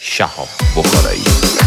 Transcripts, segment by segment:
شهاب بخارایی.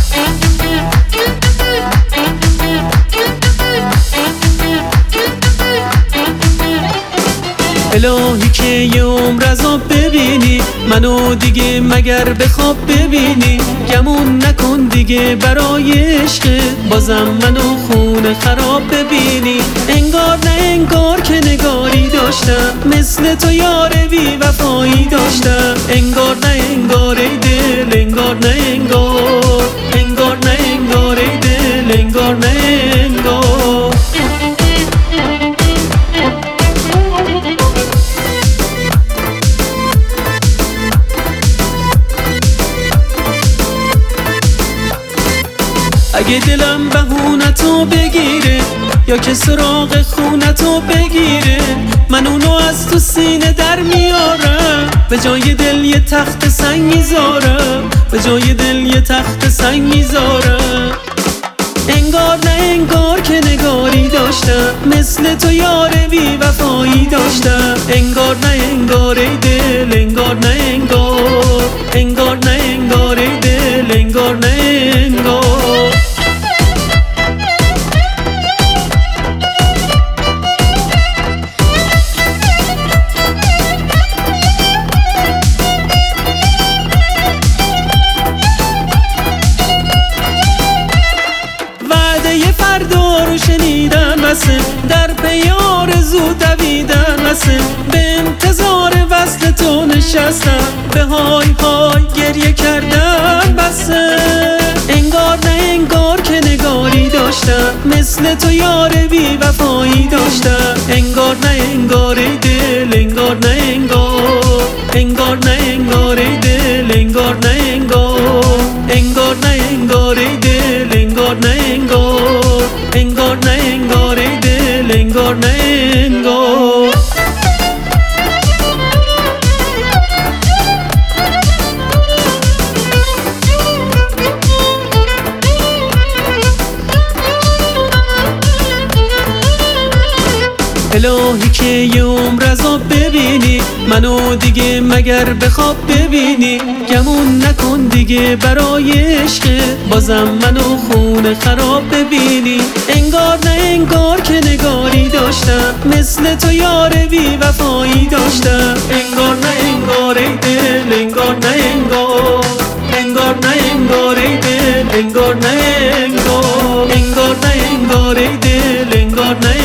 الهی که یه عمر عذاب ببینی منو دیگه مگر به خواب ببینی، گمون نکن دیگه برای عشق بازم منو خون خراب ببینی. انگار نه انگار که نگاری داشتم، مثل تو یار بی وفایی داشتم. انگار نه انگار ای دل، انگار نه انگار، انگار نه انگار ای دل، انگار نه انگار. اگه دلم بهونتو بگیره یا که سراغ خونتو بگیره، من اونو از تو سینه در میارم، به جای دل یه تخت سنگ میذارم، به جای دل یه تخت سنگ میذارم. انگار نه انگار که نگاری داشتم، مثل تو یار بی وفایی داشتم. انگار نه انگار ای دل، انگار نه انگار، انگار نه انگار ای دل، انگار نه انگار. فردا رو شنیدن بسه، در پی آرزو دویدن بسه، به انتظار وصل تو نشستم، به های های گریه کردن بسه. انگار نه انگار که نگاری داشتم، مثل تو یار بی وفایی داشتم. انگار نه انگار ای دل، انگار نه انگار، انگار نه انگار ای دل، انگار نه انگار، انگار نه انگار ای دل، انگار نه انگار، انگار نه انگار ای دل، انگار نه انگار. الهی که یه عمر عذاب ببینی منو دیگه مگر به خواب ببینی، گمون نکن دیگه برای عشق بازم منو خون خراب ببینی. انگار نه انگار که نگاری داشتم، مثل تو یار بی وفایی داشتم. انگار نه انگار ای دل، انگار نه انگار، انگار نه انگار ای دل، انگار نه انگار، انگار نه انگار ای دل، انگار نه